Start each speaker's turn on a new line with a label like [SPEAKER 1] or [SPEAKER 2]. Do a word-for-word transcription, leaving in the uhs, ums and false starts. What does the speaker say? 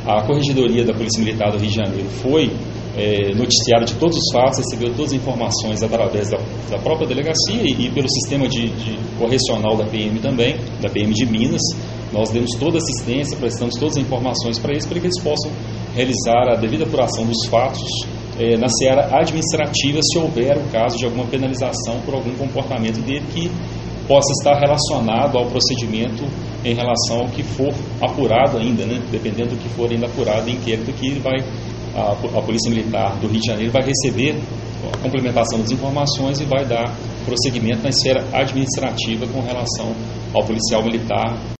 [SPEAKER 1] A Corregedoria da Polícia Militar do Rio de Janeiro foi é, noticiada de todos os fatos, recebeu todas as informações através da, da própria delegacia e, e pelo sistema de, de correcional da P M também, da P M de Minas. Nós demos toda a assistência, prestamos todas as informações para eles, para que eles possam realizar a devida apuração dos fatos é, na seara administrativa, se houver o caso de alguma penalização por algum comportamento dele que possa estar relacionado ao procedimento em relação ao que for apurado ainda, né? Dependendo do que for ainda apurado em inquérito, que ele vai, a, a Polícia Militar do Rio de Janeiro vai receber a complementação das informações e vai dar prosseguimento na esfera administrativa com relação ao policial militar